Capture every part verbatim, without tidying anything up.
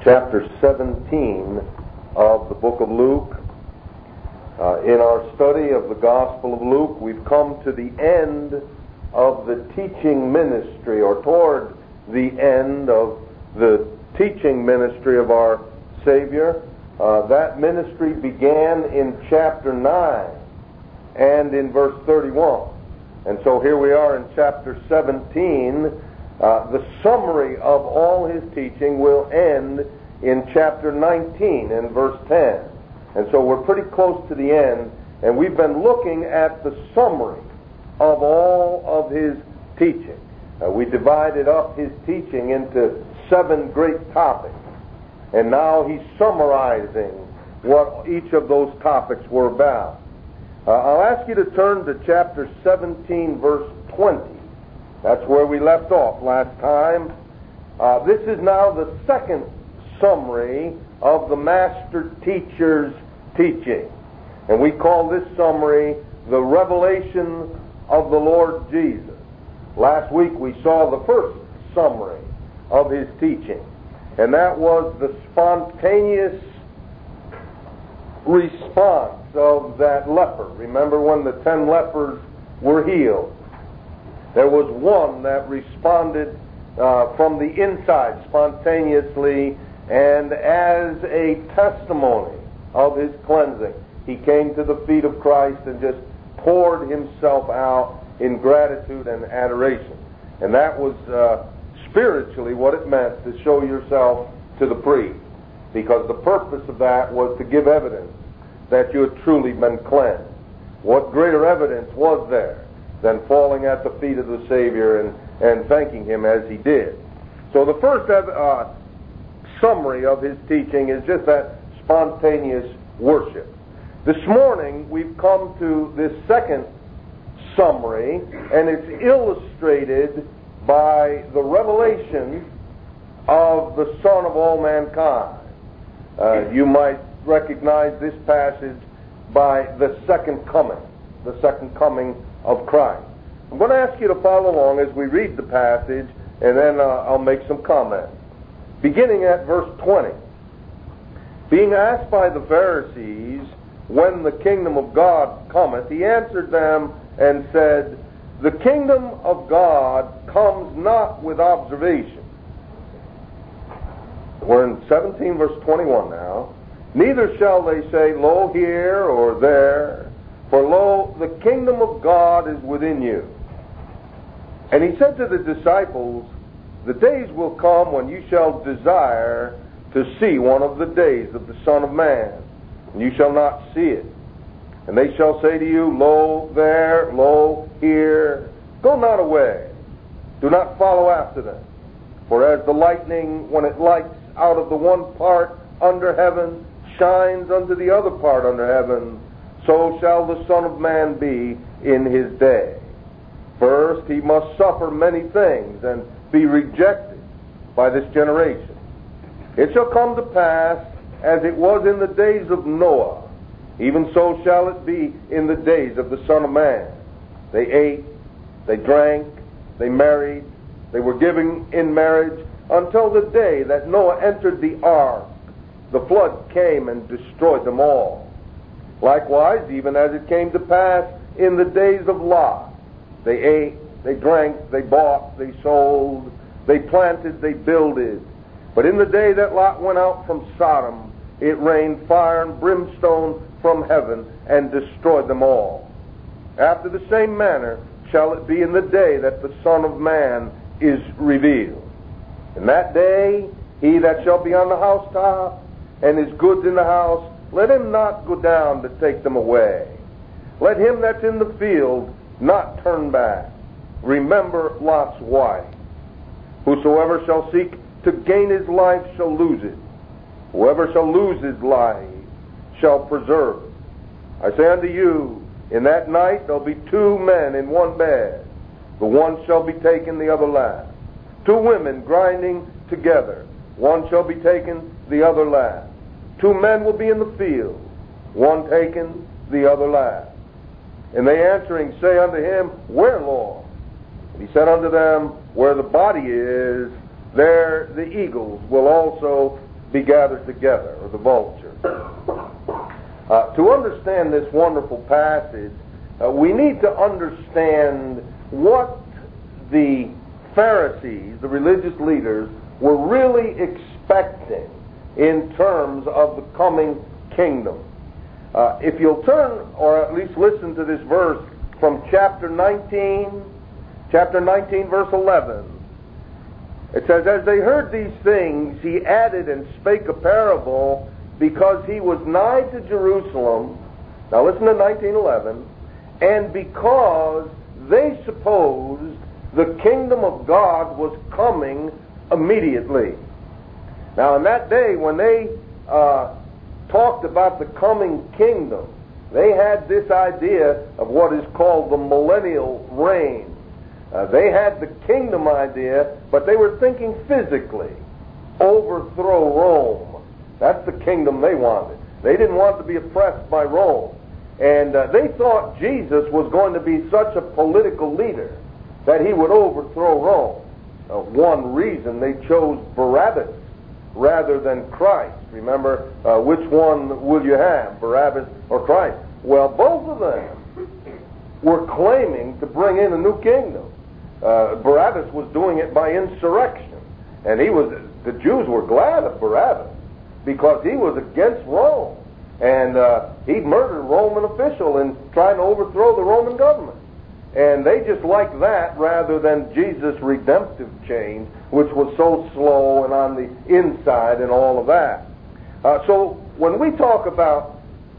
chapter seventeen of the book of Luke. Uh, in our study of the Gospel of Luke, we've come to the end of the teaching ministry, or toward the end of the teaching ministry of our Savior. Uh, that ministry began in chapter nine and in verse thirty-one. And so here we are in chapter seventeen. Uh, the summary of all his teaching will end in chapter nineteen and verse ten. And so we're pretty close to the end, and we've been looking at the summary of all of his teaching. Uh, we divided up his teaching into seven great topics, and now he's summarizing what each of those topics were about. Uh, I'll ask you to turn to chapter seventeen, verse twenty. That's where we left off last time. Uh, this is now the second summary of the master teacher's teaching. And we call this summary the revelation of the Lord Jesus. Last week we saw the first summary of his teaching, and that was the spontaneous response of that leper. Remember when the ten lepers were healed? There was one that responded uh, from the inside spontaneously, and as a testimony of his cleansing, he came to the feet of Christ and just poured himself out in gratitude and adoration. And that was uh, spiritually what it meant to show yourself to the priest, because the purpose of that was to give evidence that you had truly been cleansed. What greater evidence was there than falling at the feet of the Savior and, and thanking him as he did? So the first uh, summary of his teaching is just that spontaneous worship. This morning we've come to this second summary, and it's illustrated by the revelation of the Son of all mankind. Uh, you might recognize this passage by the second coming, the second coming of Christ. I'm going to ask you to follow along as we read the passage, and then uh, I'll make some comments. Beginning at verse twenty. Being asked by the Pharisees when the kingdom of God cometh, he answered them and said, The kingdom of God comes not with observation. We're in seventeen verse twenty-one now. Neither shall they say, Lo, here or there, for lo, the kingdom of God is within you. And he said to the disciples, The days will come when you shall desire to see one of the days of the Son of Man, and you shall not see it. And they shall say to you, Lo, there, lo, here. Go not away. Do not follow after them. For as the lightning, when it lights out of the one part under heaven, shines unto the other part under heaven, so shall the Son of Man be in his day. First, he must suffer many things and be rejected by this generation. It shall come to pass, as it was in the days of Noah, even so shall it be in the days of the Son of Man. They ate, they drank, they married, they were given in marriage, until the day that Noah entered the ark. The flood came and destroyed them all. Likewise, even as it came to pass in the days of Lot, they ate, they drank, they bought, they sold, they planted, they builded. But in the day that Lot went out from Sodom, it rained fire and brimstone from heaven and destroyed them all. After the same manner shall it be in the day that the Son of Man is revealed. In that day, he that shall be on the housetop and his goods in the house, let him not go down to take them away. Let him that's in the field not turn back. Remember Lot's wife. Whosoever shall seek to gain his life shall lose it. Whoever shall lose his life shall preserve it. I say unto you, in that night there'll be two men in one bed. The one shall be taken, the other last. Two women grinding together. One shall be taken, the other last. Two men will be in the field. One taken, the other last. And they answering say unto him, Where, Lord? And he said unto them, Where the body is, there the eagles will also be gathered together, or the vulture. Uh, to understand this wonderful passage, uh, we need to understand what the Pharisees, the religious leaders, were really expecting in terms of the coming kingdom. Uh, if you'll turn, or at least listen to this verse from chapter nineteen, chapter nineteen, verse eleven. It says, "As they heard these things, he added and spake a parable, because he was nigh to Jerusalem." Now listen to nineteen eleven. "And because they supposed the kingdom of God was coming immediately." Now in that day, when they uh, talked about the coming kingdom, they had this idea of what is called the millennial reign. Uh, they had the kingdom idea, but they were thinking physically. Overthrow Rome. That's the kingdom they wanted. They didn't want to be oppressed by Rome. And uh, they thought Jesus was going to be such a political leader that he would overthrow Rome. Uh, one reason they chose Barabbas rather than Christ. Remember, uh, which one will you have, Barabbas or Christ? Well, both of them were claiming to bring in a new kingdom. Uh, Barabbas was doing it by insurrection, and he was. The Jews were glad of Barabbas because he was against Rome, and uh, he'd murdered a Roman official in trying to overthrow the Roman government. And they just liked that rather than Jesus' redemptive change, which was so slow and on the inside and all of that. Uh, so when we talk about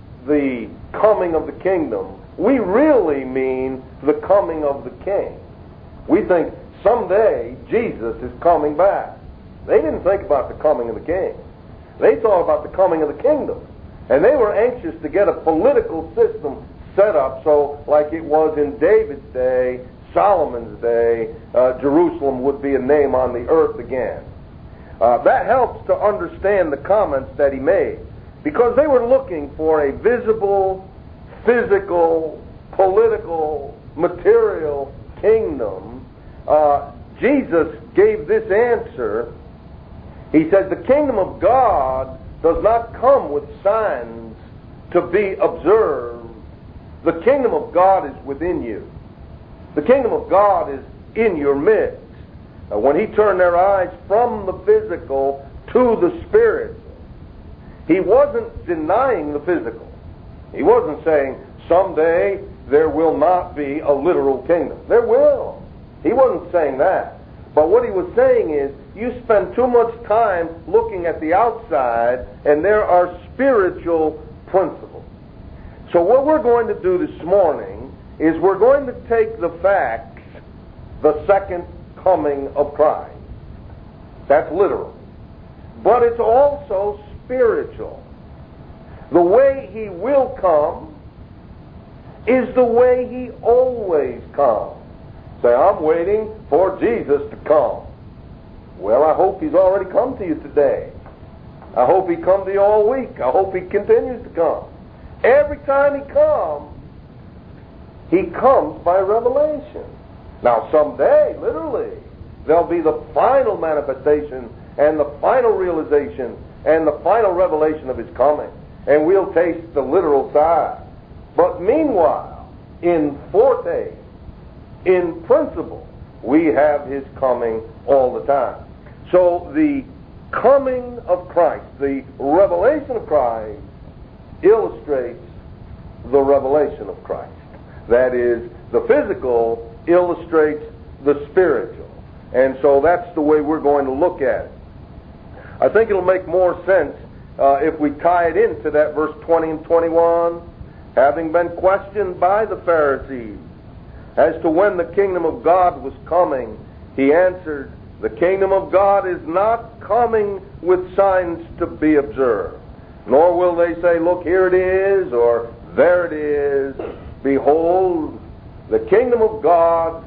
the coming of the kingdom, we really mean the coming of the king. We think someday Jesus is coming back. They didn't think about the coming of the king. They thought about the coming of the kingdom. And they were anxious to get a political system set up so, like it was in David's day, Solomon's day, uh, Jerusalem would be a name on the earth again. Uh, that helps to understand the comments that he made, because they were looking for a visible, physical, political, material kingdom. Uh, Jesus gave this answer. He said, "The kingdom of God does not come with signs to be observed. The kingdom of God is within you." The kingdom of God is in your midst. Uh, when he turned their eyes from the physical to the spiritual, he wasn't denying the physical. He wasn't saying, someday there will not be a literal kingdom. There will. He wasn't saying that. But what he was saying is, you spend too much time looking at the outside, and there are spiritual principles. So what we're going to do this morning is we're going to take the facts, the second coming of Christ. That's literal. But it's also spiritual. The way he will come is the way he always comes. Say, I'm waiting for Jesus to come. Well, I hope he's already come to you today. I hope he comes to you all week. I hope he continues to come. Every time he comes, he comes by revelation. Now, someday, literally, there'll be the final manifestation and the final realization and the final revelation of his coming. And we'll taste the literal side. But meanwhile, in forte, in principle, we have his coming all the time. So the coming of Christ, the revelation of Christ, illustrates the revelation of Christ. That is, the physical illustrates the spiritual. And so that's the way we're going to look at it. I think it'll make more sense uh, if we tie it into that verse twenty and twenty-one. Having been questioned by the Pharisees as to when the kingdom of God was coming, he answered, "The kingdom of God is not coming with signs to be observed. Nor will they say, look, here it is, or there it is. Behold, the kingdom of God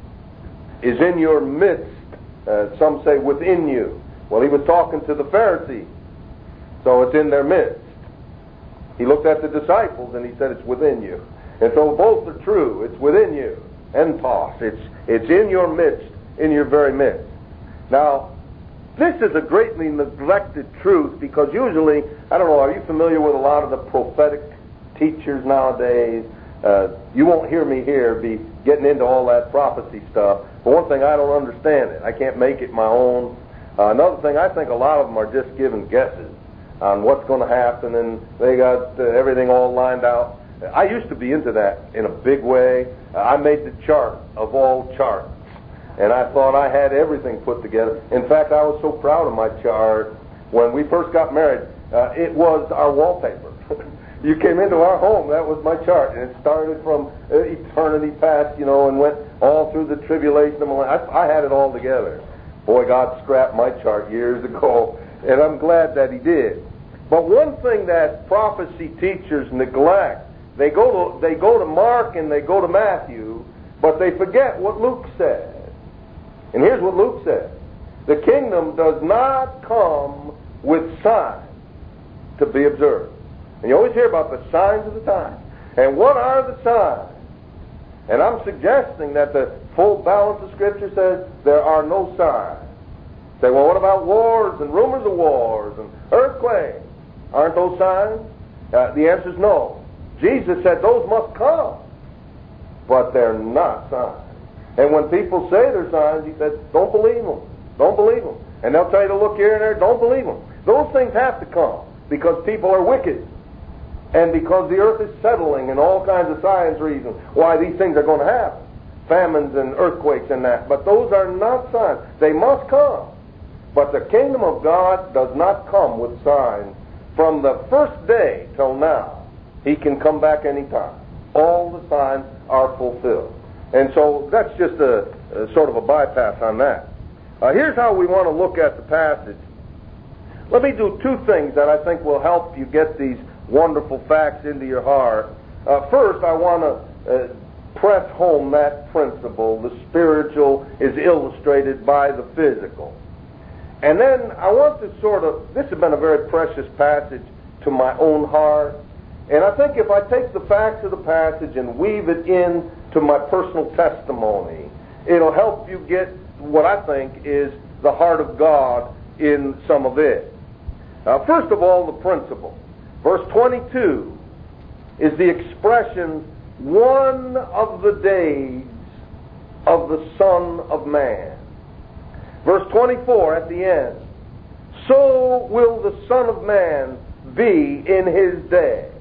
is in your midst." Uh, some say within you. Well, he was talking to the Pharisees, so it's in their midst. He looked at the disciples and he said it's within you. And so both are true. It's within you. Entos. It's, it's in your midst, in your very midst. Now, this is a greatly neglected truth because usually, I don't know, are you familiar with a lot of the prophetic teachers nowadays? Uh, you won't hear me here be getting into all that prophecy stuff. For one thing, I don't understand it. I can't make it my own. Uh, another thing, I think a lot of them are just giving guesses on what's going to happen, and they got uh, everything all lined out. I used to be into that in a big way. Uh, I made the chart of all charts, and I thought I had everything put together. In fact, I was so proud of my chart. When we first got married, uh, it was our wallpaper. You came into our home, that was my chart, and it started from uh, eternity past, you know, and went all through the tribulation of my life. I, I had it all together. Boy, God scrapped my chart years ago, and I'm glad that He did. But one thing that prophecy teachers neglect, they go to they go to Mark and they go to Matthew, but they forget what Luke said. And here's what Luke said: the kingdom does not come with signs to be observed. And you always hear about the signs of the time. And what are the signs? And I'm suggesting that the full balance of Scripture says there are no signs. Say, well, what about wars and rumors of wars and earthquakes? Aren't those signs? Uh, the answer is no. Jesus said those must come, but they're not signs. And when people say they're signs, He says, don't believe them. Don't believe them. And they'll tell you to look here and there. Don't believe them. Those things have to come because people are wicked. And because the earth is settling and all kinds of science reasons why these things are going to happen. Famines and earthquakes and that. But those are not signs. They must come. But the kingdom of God does not come with signs. From the first day till now, He can come back anytime. All the signs are fulfilled. And so that's just a, a sort of a bypass on that. Uh, here's how we want to look at the passage. Let me do two things that I think will help you get these wonderful facts into your heart. Uh, first, I want to uh, press home that principle. The spiritual is illustrated by the physical. And then I want to sort of, this has been a very precious passage to my own heart. And I think if I take the facts of the passage and weave it in to my personal testimony, it'll help you get what I think is the heart of God in some of it. Uh, first of all, the principle. Verse twenty-two is the expression, one of the days of the Son of Man. Verse twenty-four at the end, so will the Son of Man be in His day.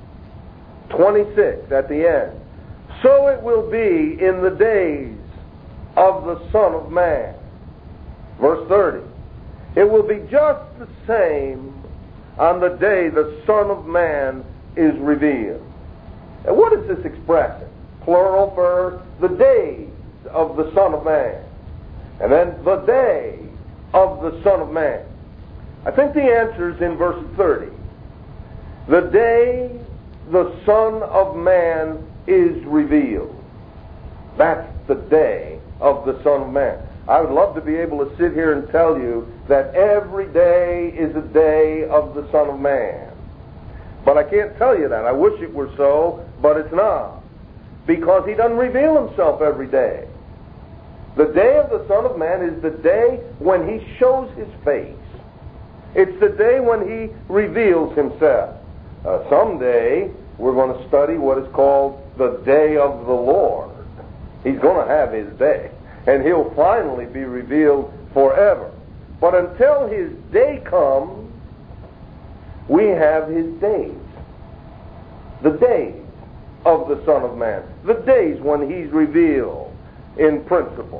twenty-six at the end, so it will be in the days of the Son of Man. Verse thirty, it will be just the same on the day the Son of Man is revealed. And what is this expression? Plural first, the days of the Son of Man. And then the day of the Son of Man. I think the answer is in verse thirty. The day the Son of Man is revealed. That's the day of the Son of Man. I would love to be able to sit here and tell you that every day is a day of the Son of Man. But I can't tell you that. I wish it were so, but it's not. Because He doesn't reveal Himself every day. The day of the Son of Man is the day when He shows His face. It's the day when He reveals Himself. Uh, someday we're going to study what is called the day of the Lord. He's going to have His day. And He'll finally be revealed forever. But until His day comes, we have His days. The days of the Son of Man. The days when He's revealed in principle.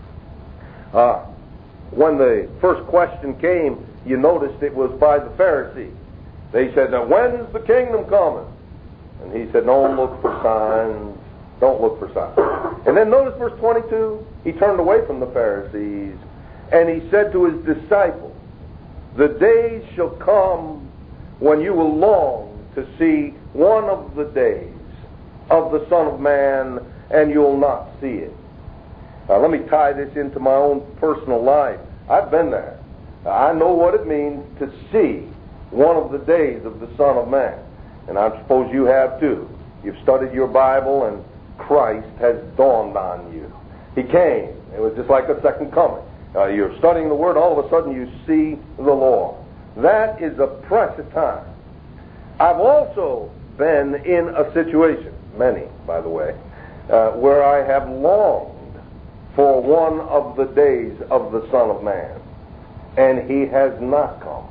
Uh, when the first question came, you noticed it was by the Pharisees. They said, now when's the kingdom coming? And He said, don't look for signs. Don't look for signs. And then notice verse twenty-two. He turned away from the Pharisees and He said to His disciples, the days shall come when you will long to see one of the days of the Son of Man, and you'll not see it. Now let me tie this into my own personal life. I've been there. I know what it means to see one of the days of the Son of Man. And I suppose you have too. You've studied your Bible and Christ has dawned on you. He came. It was just like a second coming. Uh, you're studying the Word, all of a sudden you see the Lord. That is a precious time. I've also been in a situation, many, by the way, uh, where I have longed for one of the days of the Son of Man, and He has not come.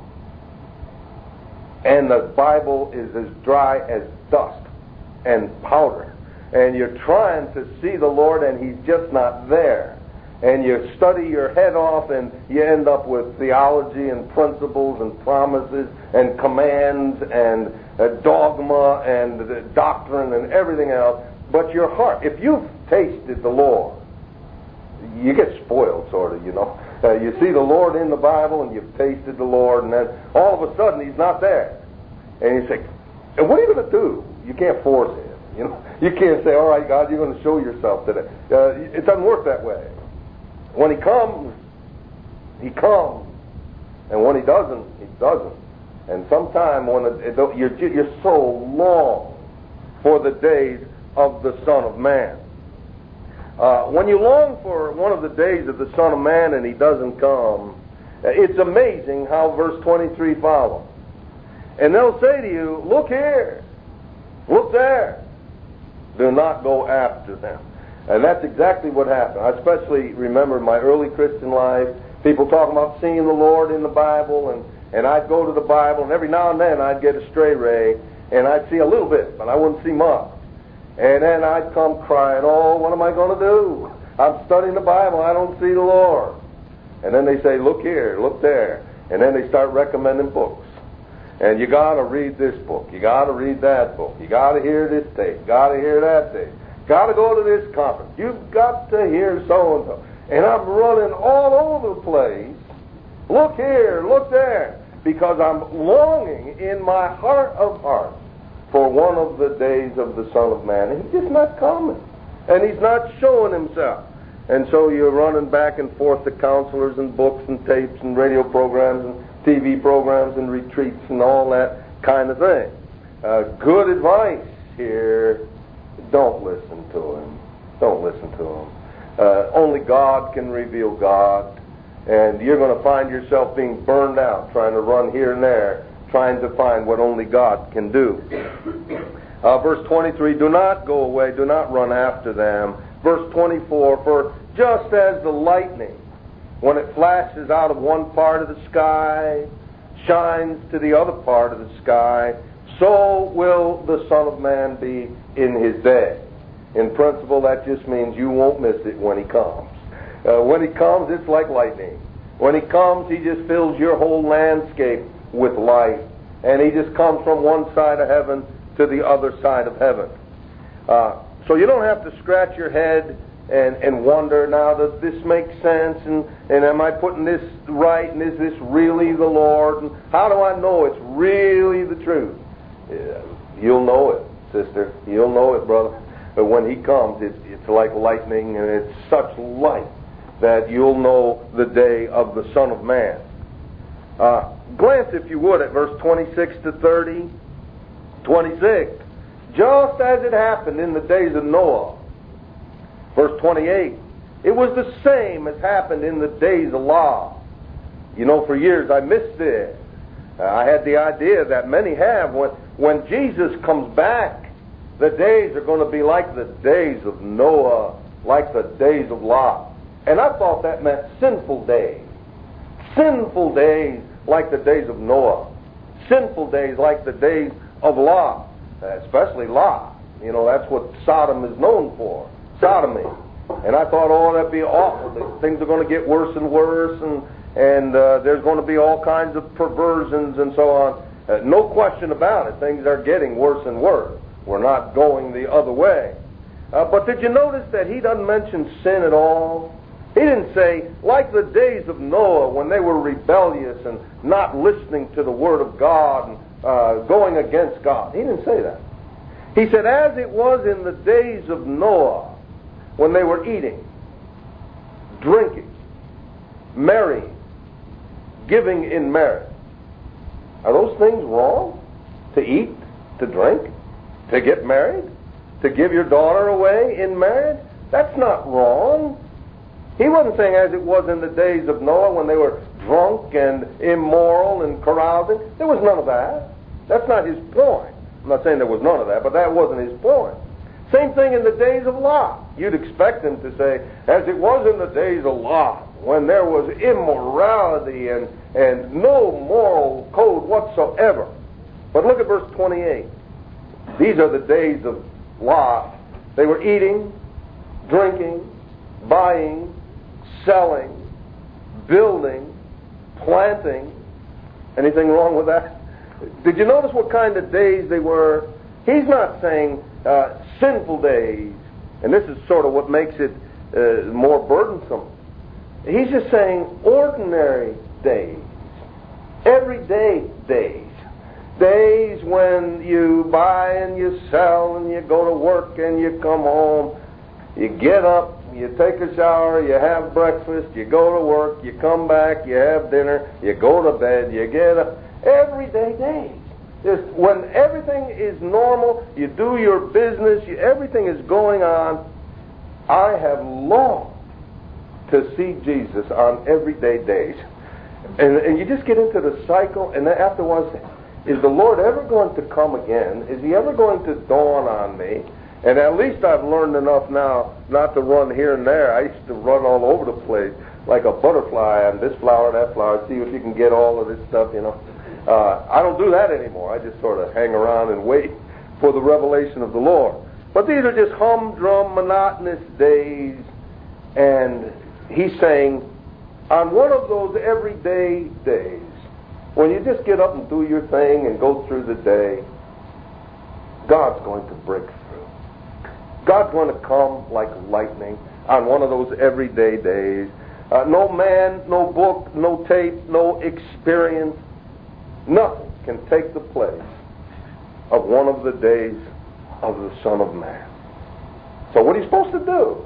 And the Bible is as dry as dust and powder, and you're trying to see the Lord, and He's just not there. And you study your head off, and you end up with theology and principles and promises and commands and uh, dogma and uh, doctrine and everything else. But your heart, if you've tasted the Lord, you get spoiled, sort of, you know. Uh, you see the Lord in the Bible, and you've tasted the Lord, and then all of a sudden He's not there. And you say, and what are you going to do? You can't force Him. You know, you can't say, all right, God, you're going to show yourself today. Uh, it doesn't work that way. When He comes, He comes. And when He doesn't, He doesn't. And sometime when it, it, you're, you're so long for the days of the Son of Man. Uh, when you long for one of the days of the Son of Man and He doesn't come, it's amazing how verse twenty-three follows. And they'll say to you, look here, look there. Do not go after them. And that's exactly what happened. I especially remember my early Christian life, people talking about seeing the Lord in the Bible, and, and I'd go to the Bible, and every now and then I'd get a stray ray, and I'd see a little bit, but I wouldn't see much. And then I'd come crying, oh, what am I going to do? I'm studying the Bible, I don't see the Lord. And then they say, look here, look there. And then they start recommending books. And you got to read this book, you got to read that book, you got to hear this tape, you got to hear that tape. Got to go to this conference. You've got to hear so-and-so. And I'm running all over the place. Look here, look there. Because I'm longing in my heart of hearts for one of the days of the Son of Man. And He's just not coming. And He's not showing Himself. And so you're running back and forth to counselors and books and tapes and radio programs and T V programs and retreats and all that kind of thing. Uh, good advice here. Don't listen to him. Don't listen to him. Uh, only God can reveal God. And you're going to find yourself being burned out, trying to run here and there, trying to find what only God can do. Uh, verse twenty-three, do not go away, do not run after them. Verse twenty-four, for just as the lightning, when it flashes out of one part of the sky, shines to the other part of the sky, so will the Son of Man be in His day. In principle, that just means you won't miss it when He comes. Uh, when He comes, it's like lightning. When He comes, He just fills your whole landscape with light. And He just comes from one side of heaven to the other side of heaven. Uh, so you don't have to scratch your head and, and wonder, now, does this make sense? And, and am I putting this right? And is this really the Lord? And how do I know it's really the truth? Yeah, you'll know it, sister. You'll know it, brother. But when He comes, it, it's like lightning, and it's such light that you'll know the day of the Son of Man. Uh, glance, if you would, at verse twenty-six to thirty. twenty-six. Just as it happened in the days of Noah. Verse twenty-eight. It was the same as happened in the days of Lot. You know, for years I missed this. Uh, I had the idea that many have. When, when Jesus comes back, the days are going to be like the days of Noah, like the days of Lot. And I thought that meant sinful days. Sinful days like the days of Noah. Sinful days like the days of Lot. Especially Lot. You know, that's what Sodom is known for. Sodomy. And I thought, oh, that'd be awful. Things are going to get worse and worse, and and uh, there's going to be all kinds of perversions and so on. Uh, no question about it. Things are getting worse and worse. We're not going the other way. Uh, but did you notice that he doesn't mention sin at all? He didn't say, like the days of Noah when they were rebellious and not listening to the Word of God and uh, going against God. He didn't say that. He said, as it was in the days of Noah when they were eating, drinking, marrying, giving in marriage. Are those things wrong? To eat, to drink, to get married, to give your daughter away in marriage? That's not wrong. He wasn't saying as it was in the days of Noah when they were drunk and immoral and carousing. There was none of that. That's not his point. I'm not saying there was none of that, but that wasn't his point. Same thing in the days of Lot. You'd expect him to say, as it was in the days of Lot, when there was immorality and, and no moral code whatsoever. But look at verse twenty-eight. These are the days of Lot. They were eating, drinking, buying, selling, building, planting. Anything wrong with that? Did you notice what kind of days they were? He's not saying uh, sinful days, and this is sort of what makes it uh, more burdensome. He's just saying ordinary days, everyday days. Days when you buy and you sell and you go to work and you come home, you get up, you take a shower, you have breakfast, you go to work, you come back, you have dinner, you go to bed, you get up. Everyday days. Just when everything is normal, you do your business, you, everything is going on. I have longed to see Jesus on everyday days. And, and you just get into the cycle, and then afterwards, is the Lord ever going to come again? Is He ever going to dawn on me? And at least I've learned enough now not to run here and there. I used to run all over the place like a butterfly on this flower, that flower, see if you can get all of this stuff, you know. Uh, I don't do that anymore. I just sort of hang around and wait for the revelation of the Lord. But these are just humdrum, monotonous days. And He's saying, on one of those everyday days, when you just get up and do your thing and go through the day, God's going to break through. God's going to come like lightning on one of those everyday days. Uh, no man, no book, no tape, no experience, nothing can take the place of one of the days of the Son of Man. So what are you supposed to do?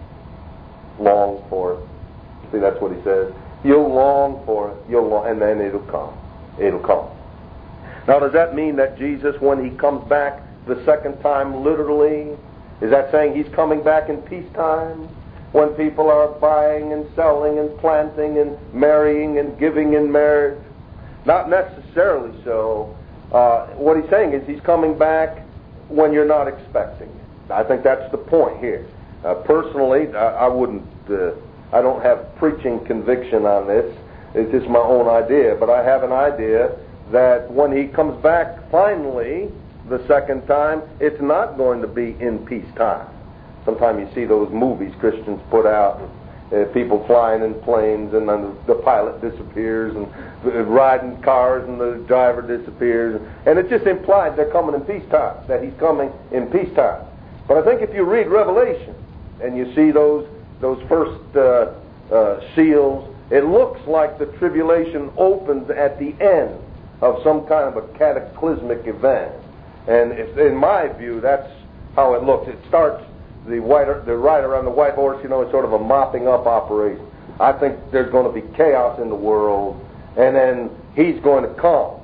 Long for it. See, that's what He says. You'll long for it, you'll long, and then it'll come. It'll come. Now, does that mean that Jesus, when He comes back the second time, literally, is that saying He's coming back in peacetime? When people are buying and selling and planting and marrying and giving in marriage? Not necessarily so. Uh, what He's saying is He's coming back when you're not expecting it. I think that's the point here. Uh, personally, I, I wouldn't... Uh, I don't have preaching conviction on this. It's just my own idea. But I have an idea that when He comes back finally the second time, it's not going to be in peacetime. Sometimes you see those movies Christians put out, uh, people flying in planes and then the, the pilot disappears, and uh, riding cars and the driver disappears. And it's just implied they're coming in peacetime, that He's coming in peacetime. But I think if you read Revelation and you see those those first uh, uh, seals, it looks like the tribulation opens at the end of some kind of a cataclysmic event. And if, in my view, that's how it looks. It starts, the white, the rider on the white horse, you know, it's sort of a mopping up operation. I think there's going to be chaos in the world, and then He's going to come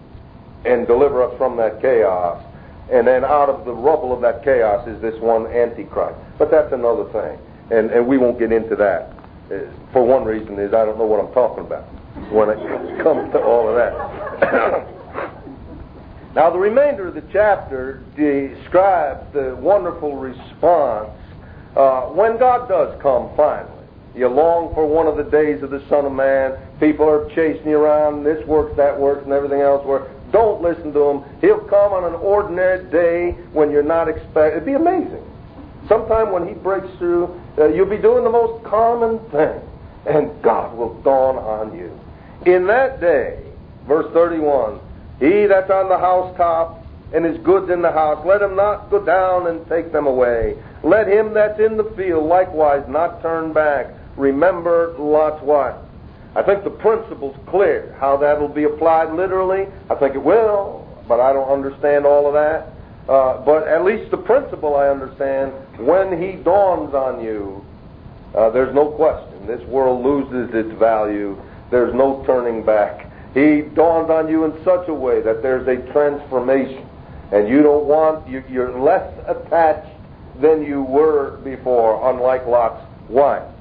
and deliver us from that chaos. And then out of the rubble of that chaos is this one Antichrist. But that's another thing. And, and we won't get into that. Uh, for one reason is I don't know what I'm talking about when it comes to all of that. Now the remainder of the chapter describes the wonderful response uh, when God does come finally. You long for one of the days of the Son of Man. People are chasing you around. This works, that works, and everything else works. Don't listen to Him. He'll come on an ordinary day when you're not expecting. It'd be amazing. Sometime when He breaks through, uh, you'll be doing the most common thing, and God will dawn on you. In that day, verse thirty-one, He that's on the housetop and his goods in the house, let him not go down and take them away. Let him that's in the field likewise not turn back. Remember Lot's wife. I think the principle's clear. How that'll be applied literally, I think it will, but I don't understand all of that. Uh, but at least the principle I understand. When He dawns on you, uh, there's no question. This world loses its value. There's no turning back. He dawns on you in such a way that there's a transformation. And you don't want, you, you're less attached than you were before, unlike Lot's wife.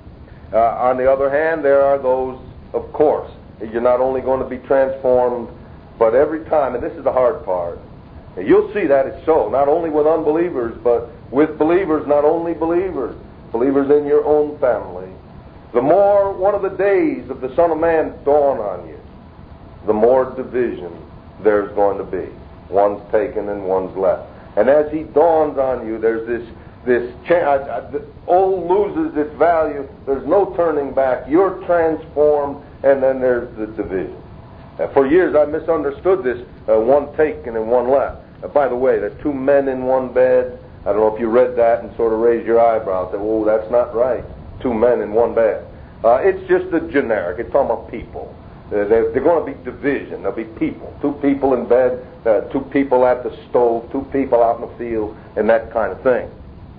Uh, on the other hand, there are those, of course, you're not only going to be transformed, but every time, and this is the hard part, you'll see that it's so, not only with unbelievers, but with believers, not only believers, believers in your own family. The more one of the days of the Son of Man dawn on you, the more division there's going to be. One's taken and one's left. And as he dawns on you, there's this, this cha- I, I, the old loses its value. There's no turning back. You're transformed, and then there's the division. Uh, for years I misunderstood this, uh, one taken and one left. Uh, by the way, there are two men in one bed. I don't know if you read that and sort of raised your eyebrows and said, oh, that's not right. Two men in one bed. Uh, it's just a generic. It's talking about people. Uh, they're they're going to be division. There'll be people. Two people in bed, uh, two people at the stove, two people out in the field, and that kind of thing.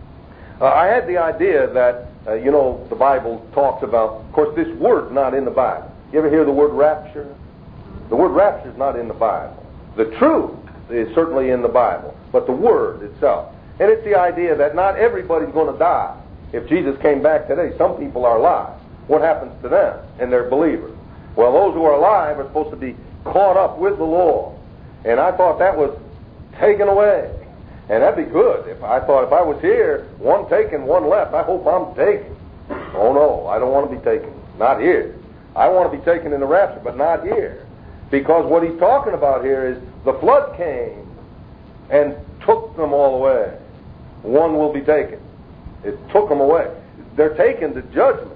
Uh, I had the idea that, uh, you know, the Bible talks about, of course, this word's not in the Bible. You ever hear the word rapture? The word rapture is not in the Bible. The truth is certainly in the Bible, but the word itself. And it's the idea that not everybody's going to die. If Jesus came back today, some people are alive. What happens to them? And they're believers. Well, those who are alive are supposed to be caught up with the Lord. And I thought that was taken away. And that'd be good. If I thought if I was here, one taken, one left, I hope I'm taken. Oh no, I don't want to be taken. Not here. I want to be taken in the rapture, but not here. Because what he's talking about here is the flood came and took them all away. One will be taken. It took them away. They're taken to judgment.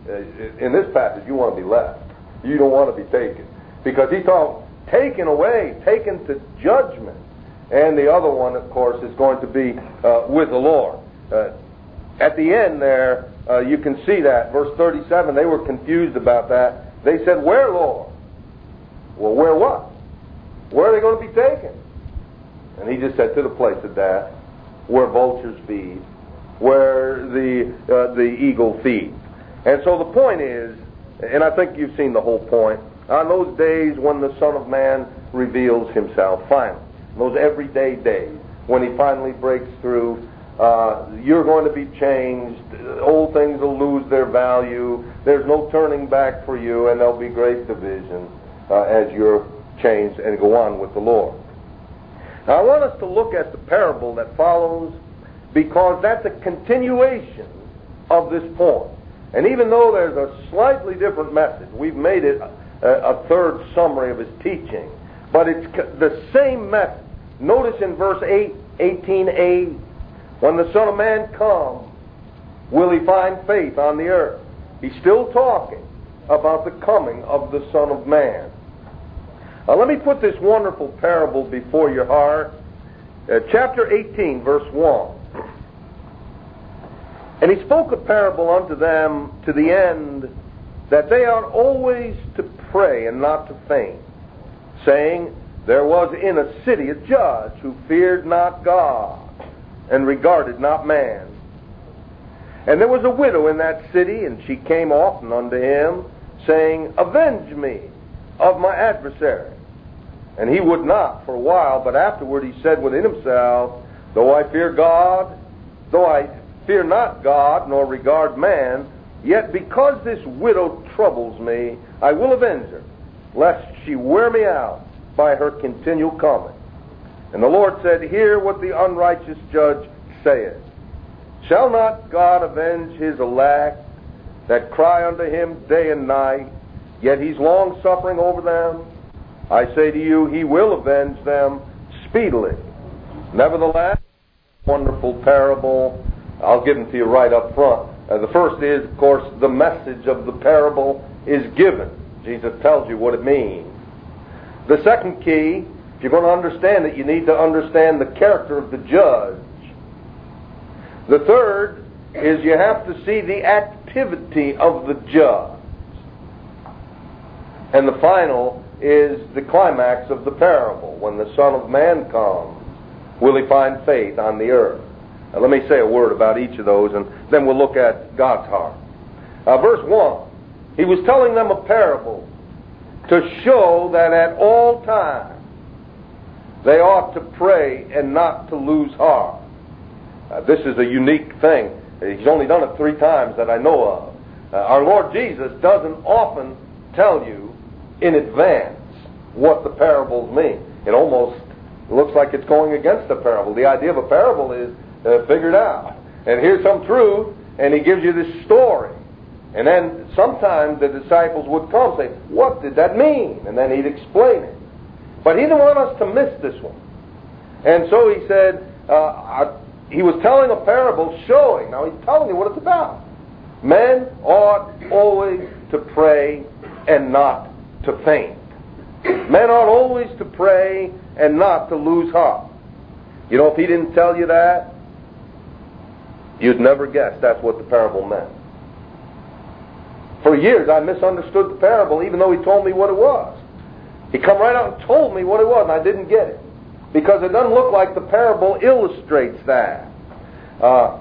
In this passage, you want to be left. You don't want to be taken. Because he's talking taken away, taken to judgment. And the other one, of course, is going to be uh, with the Lord. Uh, at the end there, uh, you can see that. Verse thirty-seven, they were confused about that. They said, where, Lord? Well, where what? Where are they going to be taken? And he just said, to the place of death, where vultures feed, where the uh, the eagle feeds. And so the point is, and I think you've seen the whole point, on those days when the Son of Man reveals himself finally, those everyday days, when he finally breaks through, uh, you're going to be changed, old things will lose their value, there's no turning back for you, and there'll be great division uh, as you're changed and go on with the Lord. Now I want us to look at the parable that follows, because that's a continuation of this point. And even though there's a slightly different message, we've made it a, a third summary of his teaching, but it's the same message. Notice in verse eight, eighteen a, when the Son of Man comes, will he find faith on the earth? He's still talking about the coming of the Son of Man. Now let me put this wonderful parable before your heart. Uh, chapter eighteen, verse one. And he spoke a parable unto them to the end that they ought always to pray and not to faint, saying, there was in a city a judge who feared not God and regarded not man. And there was a widow in that city, and she came often unto him, saying, avenge me of my adversary. And he would not for a while, but afterward he said within himself, though I fear God, though I fear not God, nor regard man, yet because this widow troubles me, I will avenge her, lest she wear me out by her continual coming. And the Lord said, hear what the unrighteous judge saith. Shall not God avenge his elect that cry unto him day and night, yet he's long-suffering over them? I say to you, he will avenge them speedily. Nevertheless, wonderful parable, I'll give them to you right up front. Uh, the first is, of course, the message of the parable is given. Jesus tells you what it means. The second key, if you're going to understand it, you need to understand the character of the judge. The third is you have to see the activity of the judge. And the final is the climax of the parable. When the Son of Man comes, will he find faith on the earth? Now, let me say a word about each of those, and then we'll look at God's heart. Uh, verse one, he was telling them a parable to show that at all times they ought to pray and not to lose heart. Uh, this is a unique thing. He's only done it three times that I know of. uh, our Lord Jesus doesn't often tell you in advance what the parables mean. It almost looks like it's going against the parable. The idea of a parable is uh, figured out. And here's some truth, and he gives you this story. And then sometimes the disciples would come and say, what did that mean? And then he'd explain it. But he didn't want us to miss this one. And so he said, uh, I, he was telling a parable showing, now he's telling you what it's about. Men ought always to pray and not to faint. Men ought always to pray and not to lose heart. You know, if he didn't tell you that, you'd never guess that's what the parable meant. For years I misunderstood the parable even though he told me what it was. He come right out and told me what it was and I didn't get it. Because it doesn't look like the parable illustrates that. Uh,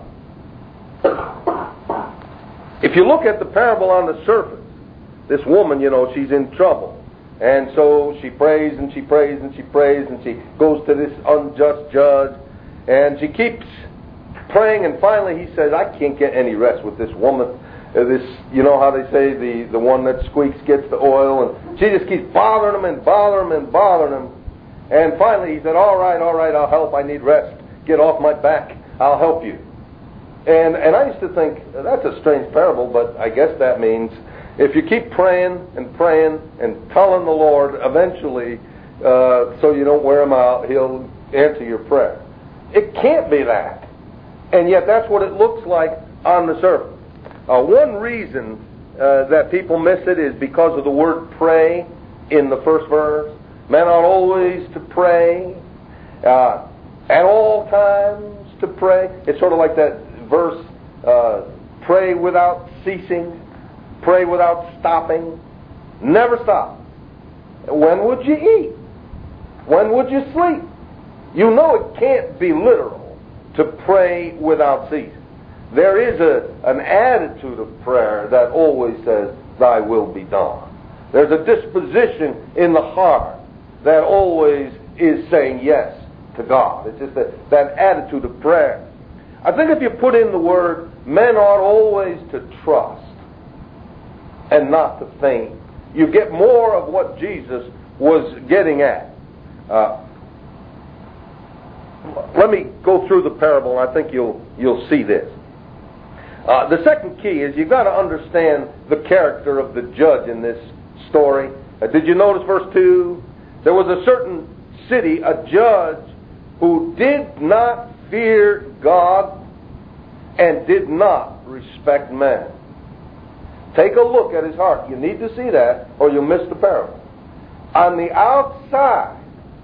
if you look at the parable on the surface, this woman, you know, she's in trouble. And so she prays and she prays and she prays and she goes to this unjust judge. And she keeps praying and finally he says, I can't get any rest with this woman. Uh, this, you know how they say the, the one that squeaks gets the oil. And she just keeps bothering him and bothering him and bothering him. And finally he said, all right, all right, I'll help. I need rest. Get off my back. I'll help you. And and I used to think, that's a strange parable, but I guess that means if you keep praying and praying and telling the Lord, eventually, uh, so you don't wear him out, he'll answer your prayer. It can't be that. And yet that's what it looks like on the surface. Uh, one reason uh, that people miss it is because of the word pray in the first verse. Men ought always to pray, uh, at all times to pray. It's sort of like that verse, uh, pray without ceasing, pray without stopping. Never stop. When would you eat? When would you sleep? You know it can't be literal to pray without ceasing. There is a, an attitude of prayer that always says, thy will be done. There's a disposition in the heart that always is saying yes to God. It's just that, that attitude of prayer. I think if you put in the word, men ought always to trust and not to faint, you get more of what Jesus was getting at. Uh, let me go through the parable and I think you'll, you'll see this. Uh, the second key is you've got to understand the character of the judge in this story. Uh, did you notice verse two? There was a certain city, a judge, who did not fear God and did not respect man. Take a look at his heart. You need to see that or you'll miss the parable. On the outside,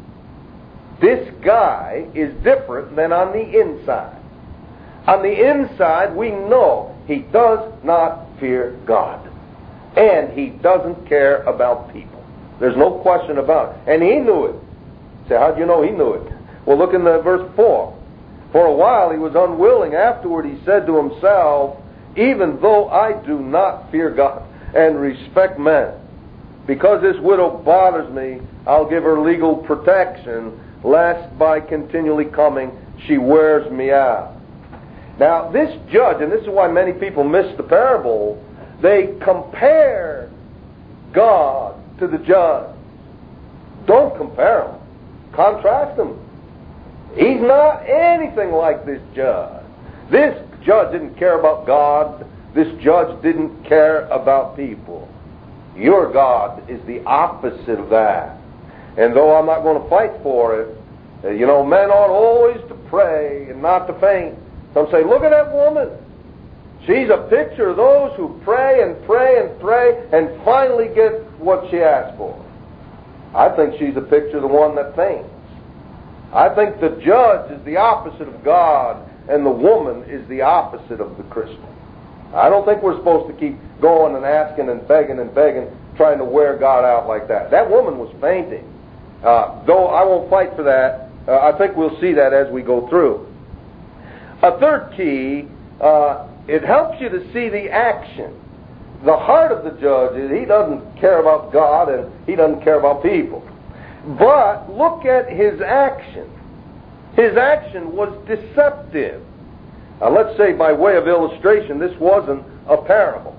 this guy is different than on the inside. On the inside, we know he does not fear God. And he doesn't care about people. There's no question about it. And he knew it. Say, how do you know he knew it? Well, look in the verse four. For a while he was unwilling. Afterward he said to himself, even though I do not fear God and respect men, because this widow bothers me, I'll give her legal protection, lest by continually coming she wears me out. Now, this judge, and this is why many people miss the parable, they compare God to the judge. Don't compare them. Contrast them. He's not anything like this judge. This judge didn't care about God. This judge didn't care about people. Your God is the opposite of that. And though I'm not going to fight for it, you know, men ought always to pray and not to faint. Some say, look at that woman. She's a picture of those who pray and pray and pray and finally get what she asked for. I think she's a picture of the one that faints. I think the judge is the opposite of God and the woman is the opposite of the Christian. I don't think we're supposed to keep going and asking and begging and begging, trying to wear God out like that. That woman was fainting. Uh, though I won't fight for that, uh, I think we'll see that as we go through. A third key, uh, it helps you to see the action. The heart of the judge is he doesn't care about God and he doesn't care about people. But look at his action. His action was deceptive. Now let's say by way of illustration, this wasn't a parable.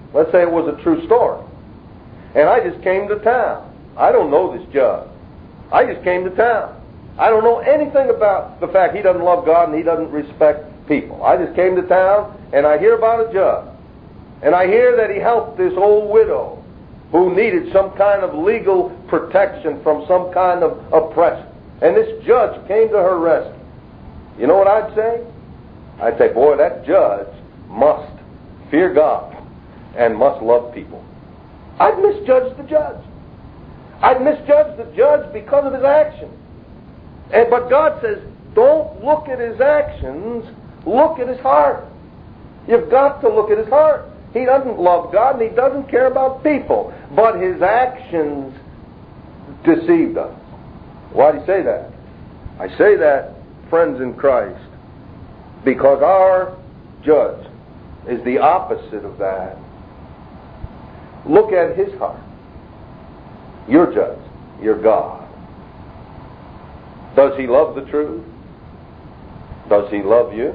Let's say it was a true story. And I just came to town. I don't know this judge. I just came to town. I don't know anything about the fact he doesn't love God and he doesn't respect people. I just came to town and I hear about a judge. And I hear that he helped this old widow who needed some kind of legal protection from some kind of oppression. And this judge came to her rescue. You know what I'd say? I'd say, boy, that judge must fear God and must love people. I'd misjudge the judge. I'd misjudge the judge because of his actions. And, but God says, don't look at his actions, look at his heart. You've got to look at his heart. He doesn't love God and he doesn't care about people. But his actions deceived us. Why do you say that? I say that, friends in Christ, because our judge is the opposite of that. Look at his heart. Your judge, your God. Does he love the truth? Does he love you?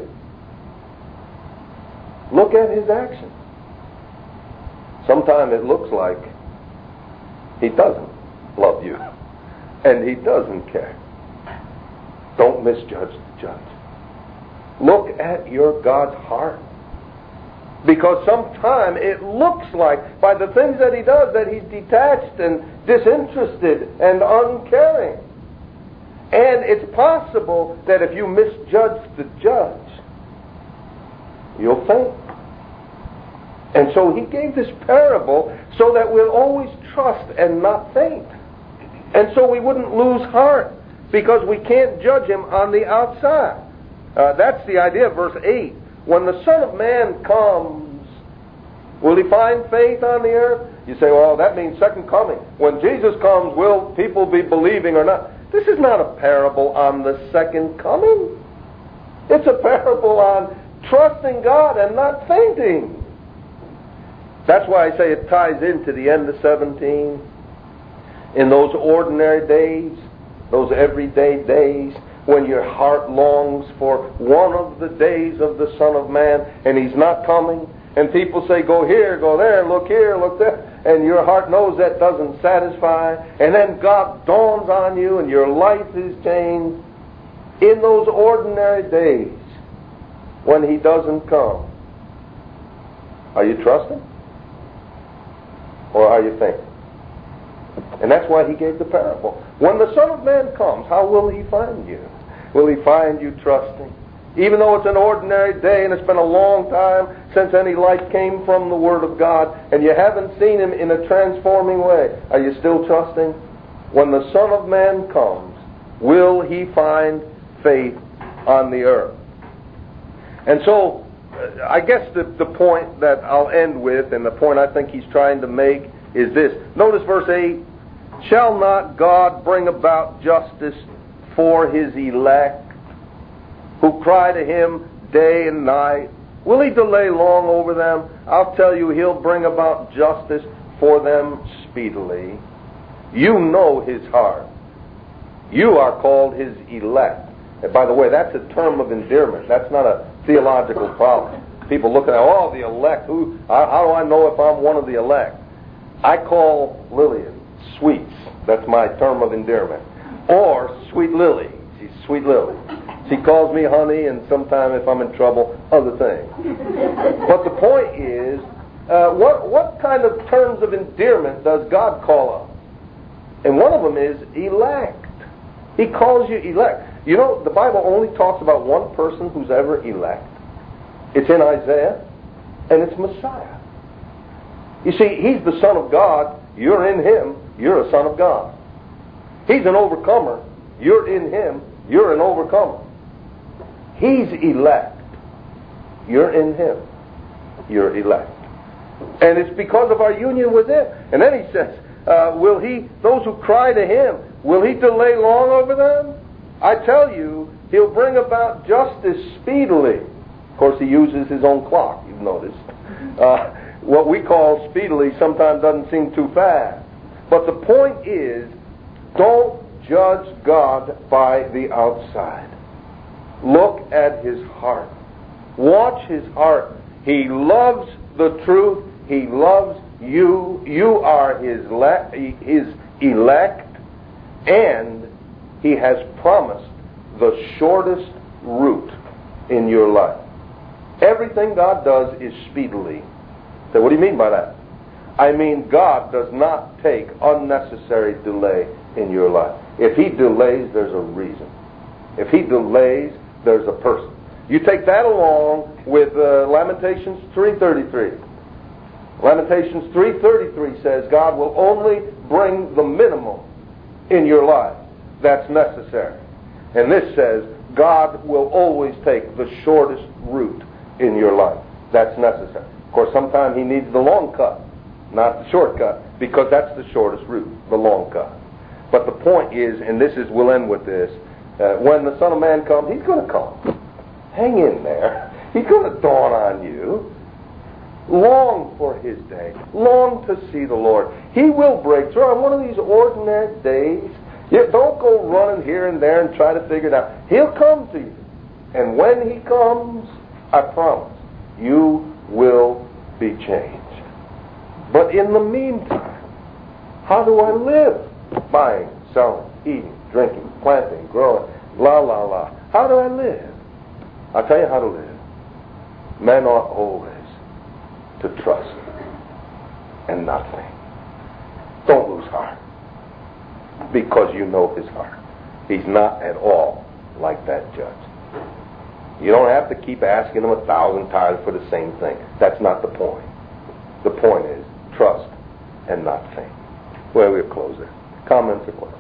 Look at his actions. Sometimes it looks like he doesn't love you and he doesn't care. Don't misjudge the judge. Look at your God's heart. Because sometimes it looks like, by the things that he does, that he's detached and disinterested and uncaring. And it's possible that if you misjudge the judge, you'll faint. And so he gave this parable so that we'll always trust and not faint. And so we wouldn't lose heart, because we can't judge him on the outside. Uh, that's the idea of verse eight. When the Son of Man comes, will he find faith on the earth? You say, well, that means second coming. When Jesus comes, will people be believing or not? This is not a parable on the second coming. It's a parable on trusting God and not fainting. That's why I say it ties into the end of seventeen. In those ordinary days, those everyday days, when your heart longs for one of the days of the Son of Man, and he's not coming, and people say, go here, go there, look here, look there, and your heart knows that doesn't satisfy, and then God dawns on you and your life is changed. In those ordinary days, when he doesn't come, are you trusting? Or are you fainting? And that's why he gave the parable. When the Son of Man comes, how will he find you? Will he find you trusting? Even though it's an ordinary day and it's been a long time since any light came from the Word of God, and you haven't seen him in a transforming way, are you still trusting? When the Son of Man comes, will he find faith on the earth? And so, I guess the, the point that I'll end with, and the point I think he's trying to make, is this. Notice verse eight. Shall not God bring about justice for his elect, who cry to him day and night? Will he delay long over them? I'll tell you, he'll bring about justice for them speedily. You know his heart. You are called his elect. And by the way, that's a term of endearment. That's not a theological problem. People look at, oh, the elect. Who? How, how do I know if I'm one of the elect? I call Lillian Sweets. That's my term of endearment. Or Sweet Lily. She's Sweet Lily. She calls me honey, and sometimes if I'm in trouble, other things. But the point is, uh, what what kind of terms of endearment does God call us? And one of them is elect. He calls you elect. You know, the Bible only talks about one person who's ever elect. It's in Isaiah, and it's Messiah. You see, he's the Son of God. You're in him. You're a son of God. He's an overcomer. You're in him. You're an overcomer. He's elect. You're in him. You're elect. And it's because of our union with him. And then he says, uh, will he, those who cry to him, will he delay long over them? I tell you, he'll bring about justice speedily. Of course, he uses his own clock, you've noticed. Uh, what we call speedily sometimes doesn't seem too fast. But the point is, don't judge God by the outside. Look at his heart. Watch his heart. He loves the truth. He loves you. You are His, le- his elect, and He has promised the shortest route in your life. Everything God does is speedily. So what do you mean by that? I mean, God does not take unnecessary delay in your life. If He delays, there's a reason. If He delays, there's a person. You take that along with uh, Lamentations three thirty-three. Lamentations three thirty-three says God will only bring the minimum in your life that's necessary. And this says God will always take the shortest route in your life that's necessary. Of course, sometimes He needs the long cut, not the shortcut, because that's the shortest route, the long cut. But the point is, and this is, we'll end with this, uh, when the Son of Man comes, He's going to come. Hang in there. He's going to dawn on you. Long for His day. Long to see the Lord. He will break through on one of these ordinary days. You don't go running here and there and try to figure it out. He'll come to you. And when He comes, I promise, you will be changed. But in the meantime, how do I live? Buying, selling, eating, drinking, planting, growing, blah, blah, blah. How do I live? I'll tell you how to live. Men ought always to trust and not think. Don't lose heart, because you know His heart. He's not at all like that judge. You don't have to keep asking Him a thousand times for the same thing. That's not the point. The point is trust and not think. Well, we'll close there. Comments or questions?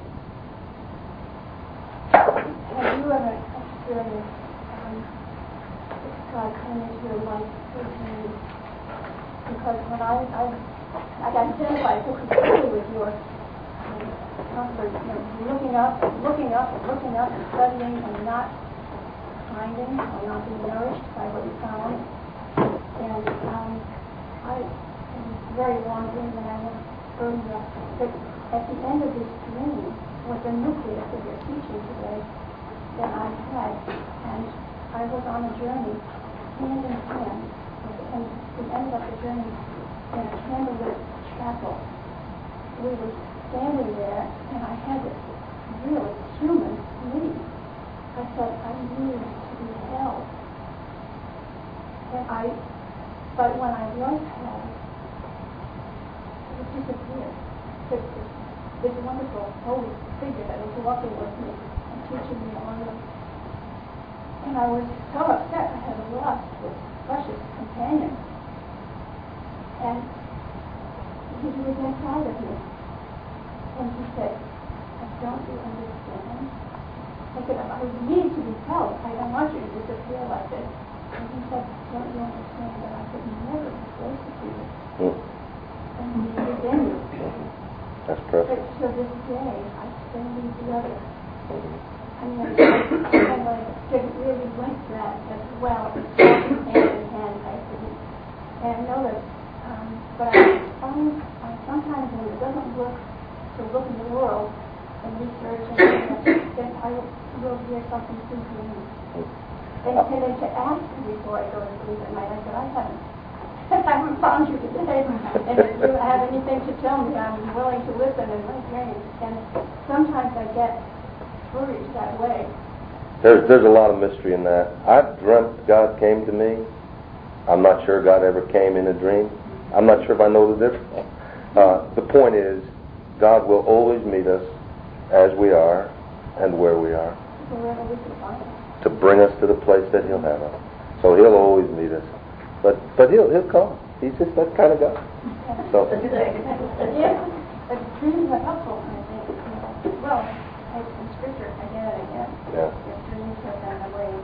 Have you ever experienced um, God coming into your life personally? Because when I I, I identified so completely with your um, comfort, you know, looking up, looking up, and looking up, and studying, and not finding or not being nourished by what you found. And um, I it was a very long dream, and I won't burn you up. But at the end of this dream was the nucleus of your teaching today that I had, and I was on a journey, hand in hand, and we ended up the journey in a candlelit chapel. We were standing there, and I had this really human need. I said, I need to be held. And I, but when I was held, it disappeared. This, this, this wonderful holy figure that was walking with me and teaching me all this. And I was so upset I had lost this precious companion. And he was inside of me. And he said, don't you understand? I said, I need to be held. I don't want you to disappear like this. And he said, don't you understand that I could never be close to you? Mm. And he was in you. That's perfect. But to this day, I still need the other. I mean, and I didn't really link that as well. It's hand in hand, I didn't. And I know that, um, but I find uh, sometimes when it doesn't work to look in the world and research and then I will hear something through dreams. And, and then to ask me before I go to sleep at night, I said, I haven't. I haven't found you today, and if you have anything to tell me, I'm willing to listen in my dreams. And sometimes I get encouraged that way. There's there's a lot of mystery in that. I've dreamt God came to me. I'm not sure God ever came in a dream. I'm not sure if I know the difference. Uh, the point is, God will always meet us as we are and where we are, to bring us to the place that He'll have us. So He'll always meet us. But but he'll he'll come. He's just that kind of guy. So. Yeah, but dreams are helpful, I think. Well, in Scripture again and again. Yeah. Your dreams have been a way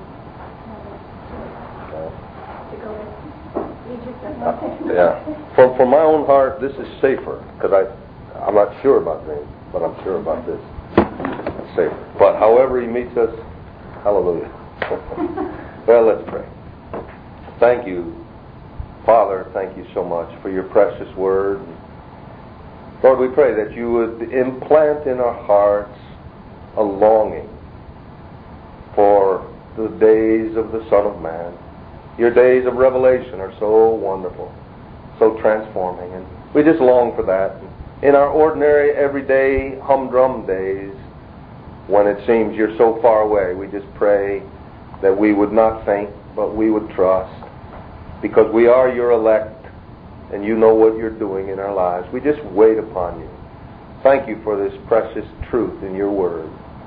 to go to Egypt and nothing. Yeah. For for my own heart, this is safer because I I'm not sure about dreams, but I'm sure about this. It's safer. But however He meets us, hallelujah. Well, let's pray. Thank you, Father, thank you so much for your precious word. Lord, we pray that you would implant in our hearts a longing for the days of the Son of Man. Your days of revelation are so wonderful, so transforming. And we just long for that. In our ordinary, everyday, humdrum days, when it seems you're so far away, we just pray that we would not faint, but we would trust, because we are your elect, and you know what you're doing in our lives. We just wait upon you. Thank you for this precious truth in your word.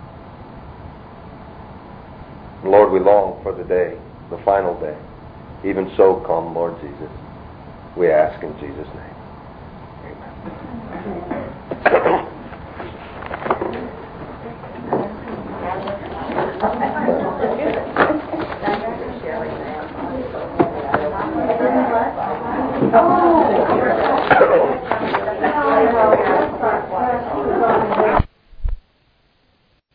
And Lord, we long for the day, the final day. Even so, come, Lord Jesus. We ask in Jesus' name. Amen.